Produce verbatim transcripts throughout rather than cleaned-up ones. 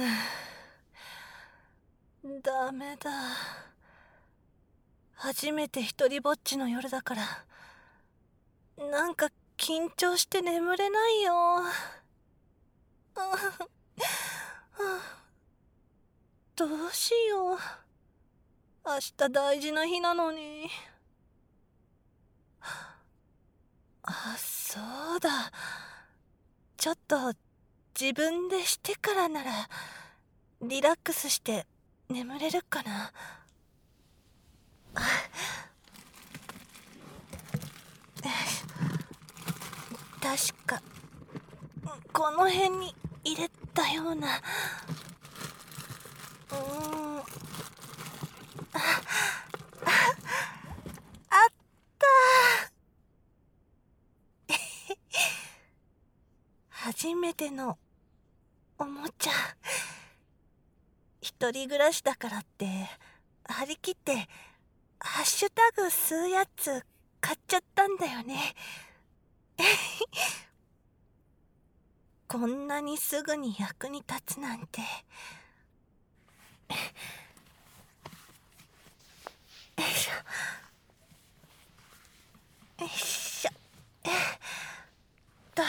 ダメだ。初めて一人ぼっちの夜だから、なんか緊張して眠れないよ。どうしよう。明日大事な日なのに。あ、そうだ。ちょっと自分でしてからならリラックスして眠れるかな。確かこの辺に入れたような。うーん、あ、あった初めてのおもちゃ。一人暮らしだからって張り切ってハッシュタグ吸うやつ買っちゃったんだよね。こんなにすぐに役に立つなんて。よいしょよいしょと。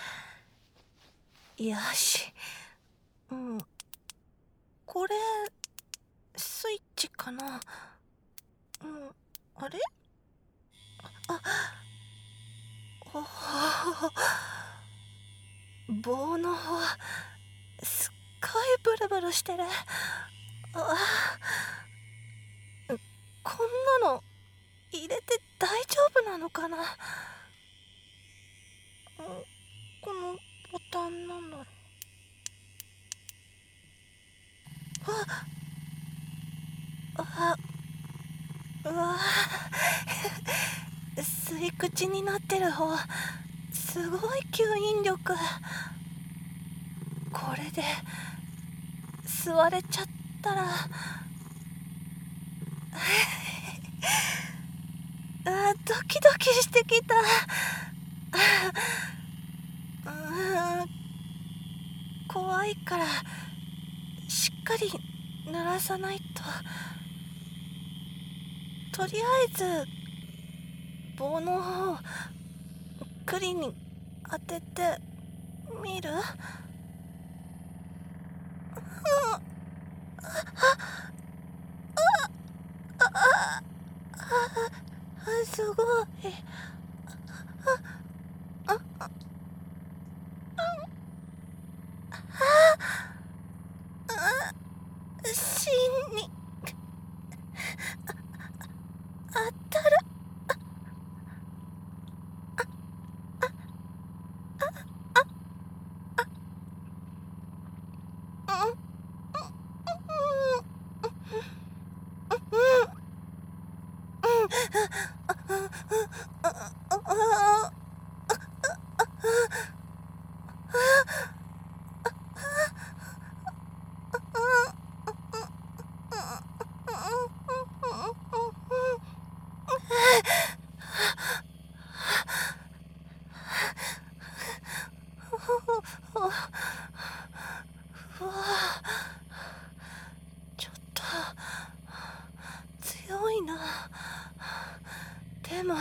よし、うん、これスイッチかな。うん、あれ、あ、お棒の方すっごいブルブルしてる。あ、こんなの入れて大丈夫なのかな。このボタンなんだろう。あ、あ、うわ吸い口になってる方すごい吸引力。これで吸われちゃったらあ、ドキドキしてきた。うーん、怖いからしっかり鳴らさないと。とりあえず棒の方栗に当ててみる。すごい。芯に当たる。ちょっと強いな。でもう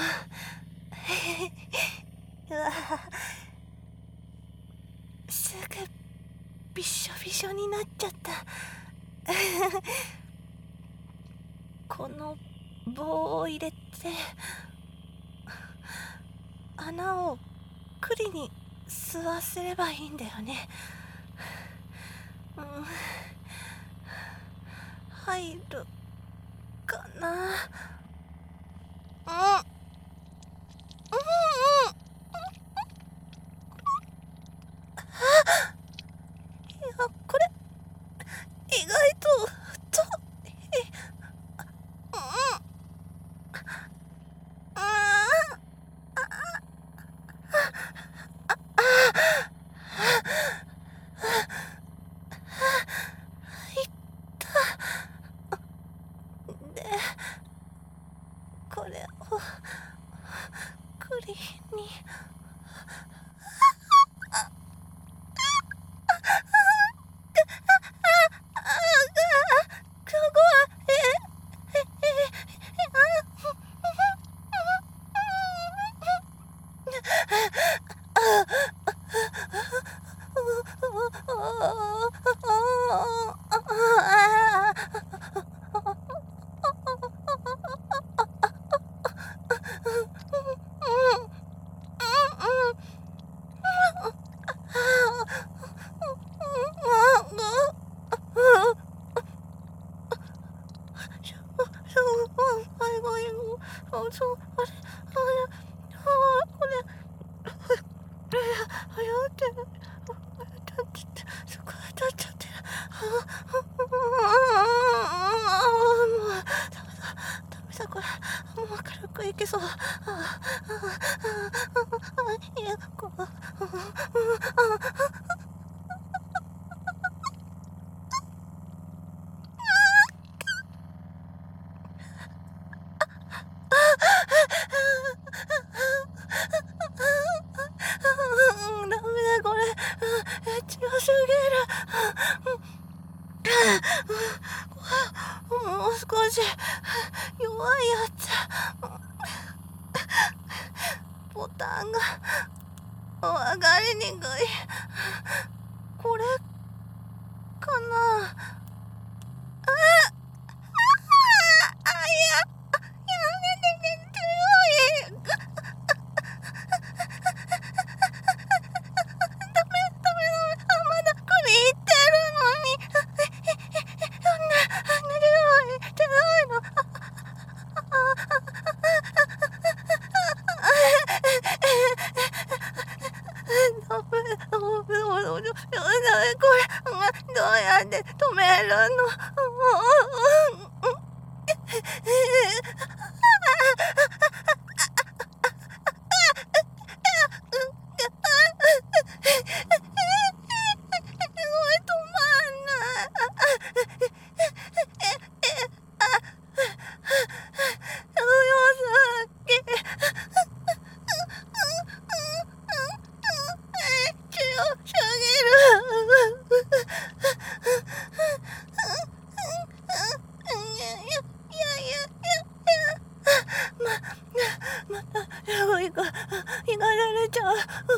わ、すぐびしょびしょになっちゃった。この棒を入れて穴を栗に吸わせればいいんだよね。うん、入るかな。うん、うん、うん、いや、これ意外ととえ、うん、ああ、いったで、これを栗に。 あ、そう、あれ、あれ、あ、これ、あや、あやってる。あ、当たってて、そこ当たっちゃってる。あ、あ、もう、ダメだ、ダメだ、これ。もう軽くいけそう。あ、あ、あ、あ、いや、こう、あ、うん、ダメだこれ、うん、強すぎる、うん、もう少し弱いやつ、ボタンが上がりにくい、これかな。あ、あ、いや、やめて、強い、ダメ、ダメ、ダメ、あ、まだこれ言ってるのに、そんな、そんな強い、強いの、あ、ダメ、ダメ、ダメ、ダメ、これ、どうやって止めるの。いがられちゃう。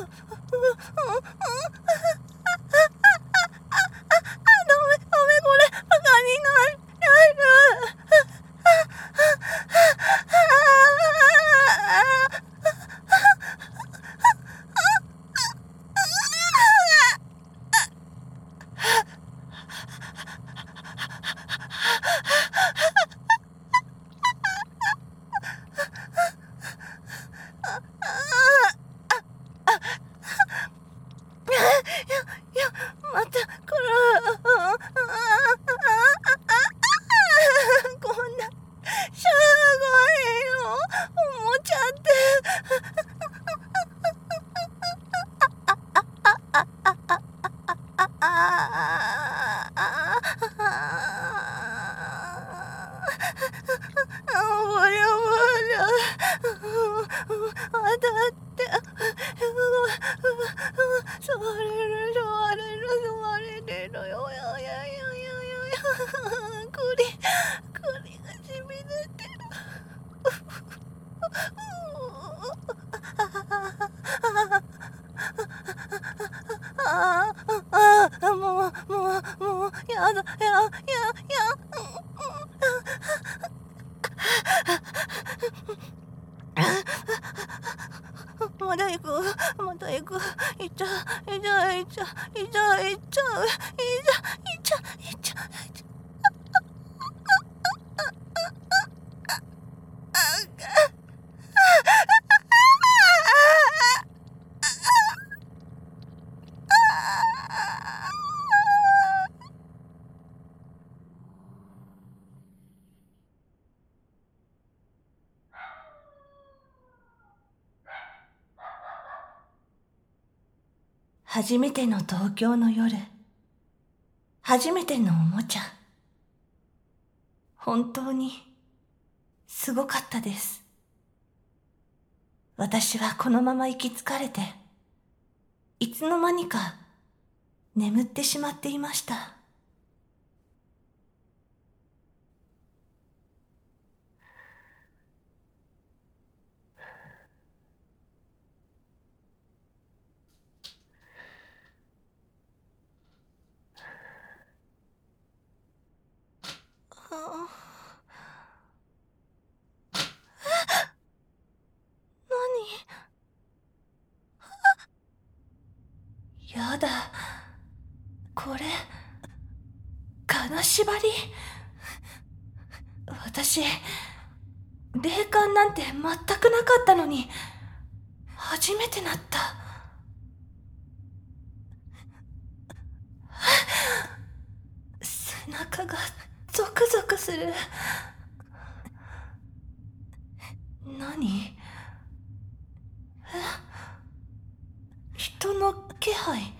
また来る。こんなすごいのおもちゃって無理無理当たって触れる触れる触れるよやややややや栗栗がしみ出てるあああもうもうもうやだやややまだ行くまだ行くいっちゃいっちゃいっちゃいっちゃいっちゃいっちゃいっちゃいっちゃ初めての東京の夜、初めてのおもちゃ。本当にすごかったです。私はこのまま行き疲れて、いつの間にか眠ってしまっていました。やだ、これ金縛り。私霊感なんて全くなかったのに、初めてなった。背中がゾクゾクする。何？え？人の気配？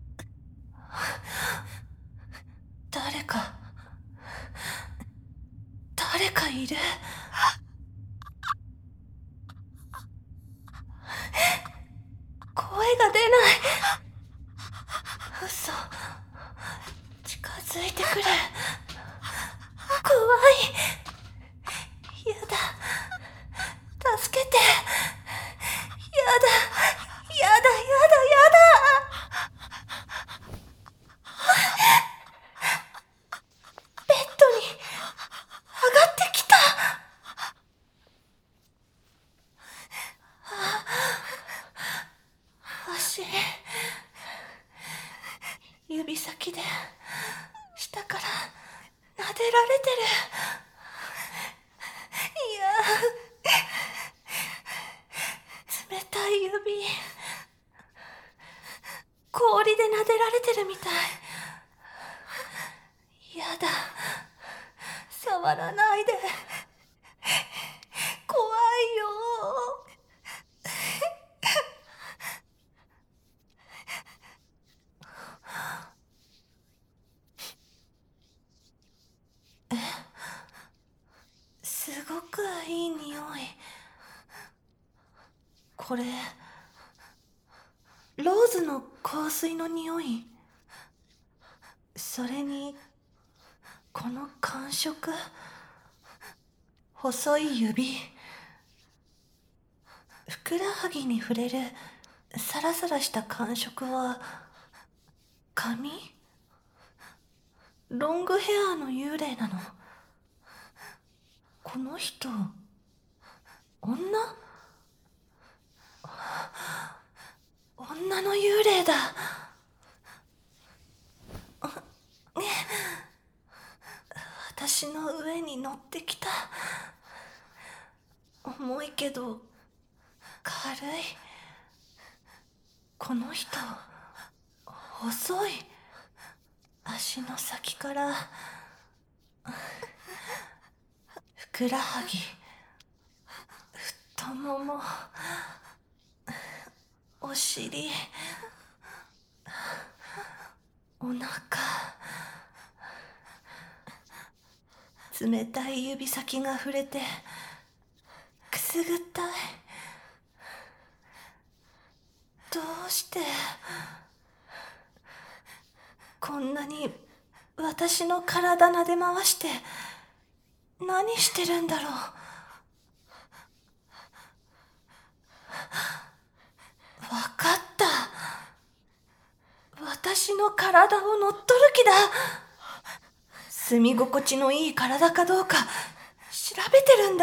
誰か誰かいる。声が出ない。嘘。近づいてくる。怖い。やだ。助けて。やだ。やだやだやだ。ベッドに上がってきた。足、指先で下から撫でられてる。いや、冷たい指、氷で撫でられてるみたい。やだ、触らないで。怖いよ。え、すごくいい匂い。これ、ローズの香水の匂い。それにこの感触、細い指、ふくらはぎに触れるサラサラした感触は髪？ロングヘアの幽霊なの？この人、女？女の幽霊だ。私の上に乗ってきた。重いけど軽い。この人、細い。足の先からふくらはぎ、太もも、お尻、お腹、冷たい指先が触れてくすぐったい。どうしてこんなに私の体撫で回して何してるんだろう。わかった。私の体を乗っ取る気だ。住み心地のいい体かどうか調べてるんだ。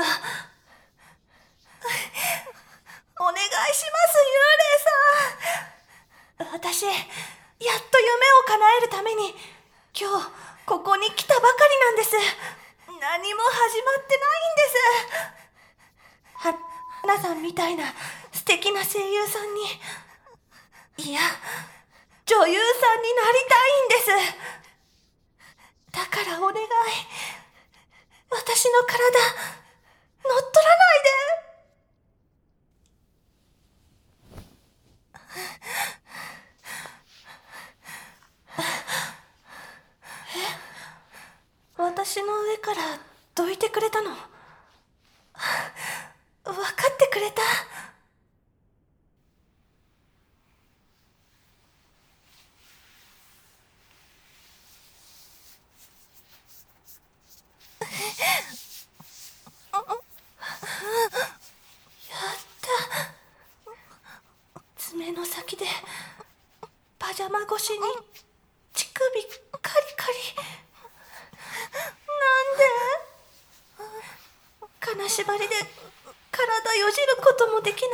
お願いします、幽霊さん。私、やっと夢を叶えるために今日ここに来たばかりなんです。何も始まってないんです。はなさんみたいな素敵な声優さんに、いや、女優さんになりたいんです。だからお願い、私の体乗っ取らないで。え、私の上からどいてくれたの？分かってくれた？爪の先でパジャマ越しに乳首カリカリ。なんで？金縛りで体よじることもできない。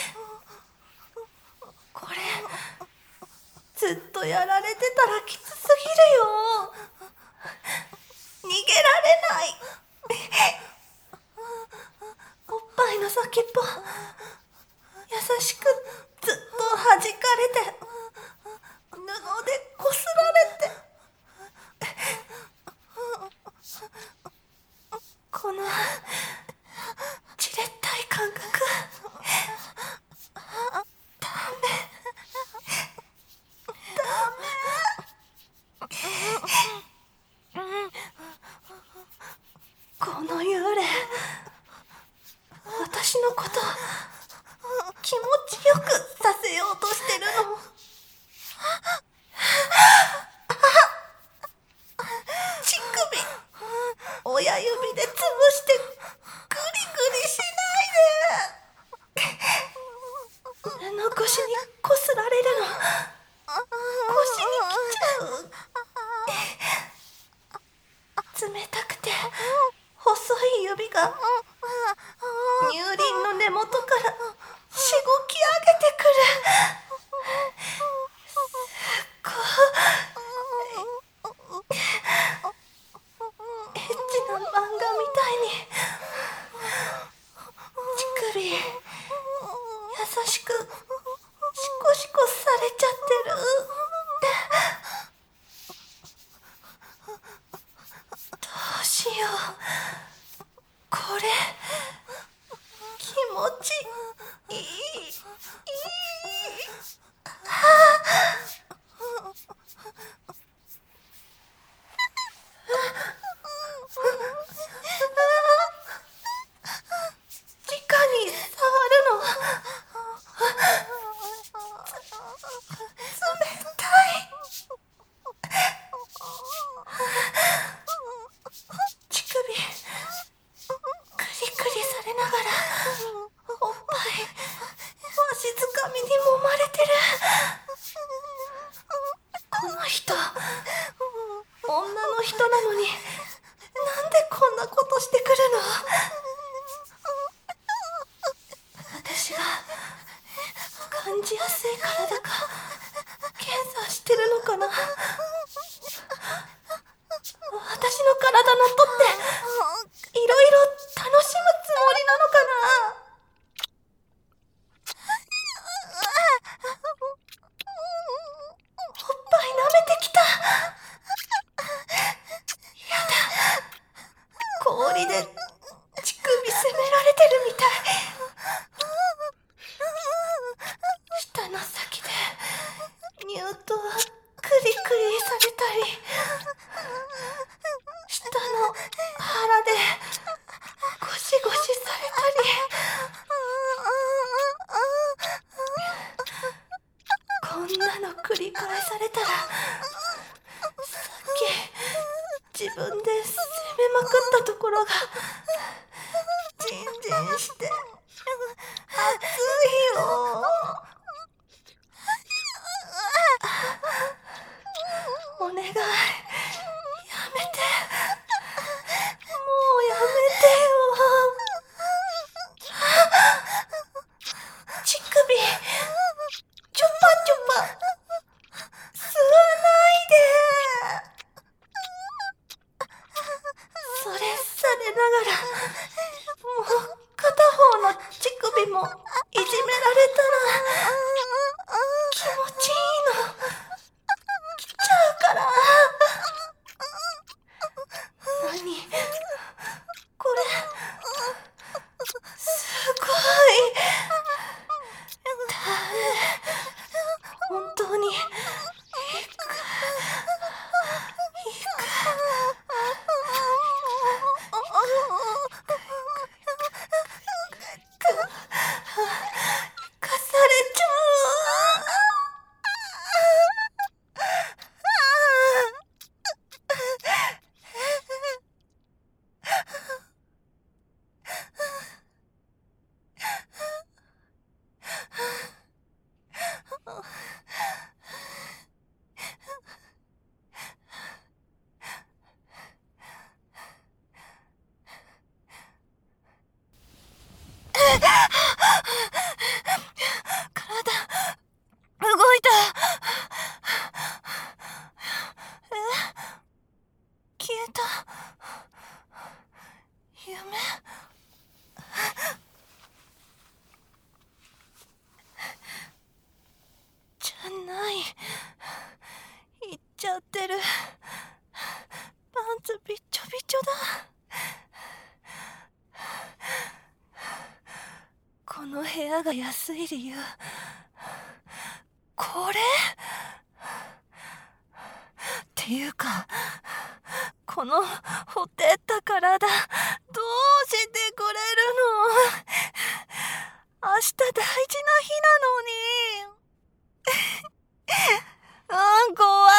これずっとやられてたらきつすぎるよ。逃げられない。 の先っぽ優しくずっと弾かれて布でこすられて、このじれったい感覚、ダメダメ。この幽霊、私のこと気持ちよくさせようとしてるの。乳首親指で潰してグリグリしないで。布越しにこすられるの腰に来ちゃう。冷たくて細い指が乳輪の根元からしごき上げてくる。すっごいエッチな漫画みたいに乳首優しくシコシコされちゃってる。どうしよう、これ気持ちいいいい。直に触るの冷たい。乳首クリクリされながらおっぱいわしづかみに揉まれてる。この人女の人なのになんでこんなことしてくるの。私が感じやすい体か検査してるのかな。私の体乗っ取っていろいろ楽しむつもりなのかな。おっぱい舐めてきた。やだ、氷で乳首責められてるみたい。舌の先で乳頭クリクリされたり、下の腹でゴシゴシされたり。こんなの繰り返されたら、さっき自分で責めまくったところがジンジンして熱いよ。お願い、やめて、もうやめてよ。乳首ちょぱちょぱ吸わないで。それされながらもう片方の乳首もいじめられたら気持ちいいの来ちゃうから。何これ、すごい。ダメ、本当に行く行くかされちゃう。 てる。パンツびっちょびちょだ。この部屋が安い理由、これっていうか、このほてった体、どうしてくれるの？明日大事な日なのに。うん、怖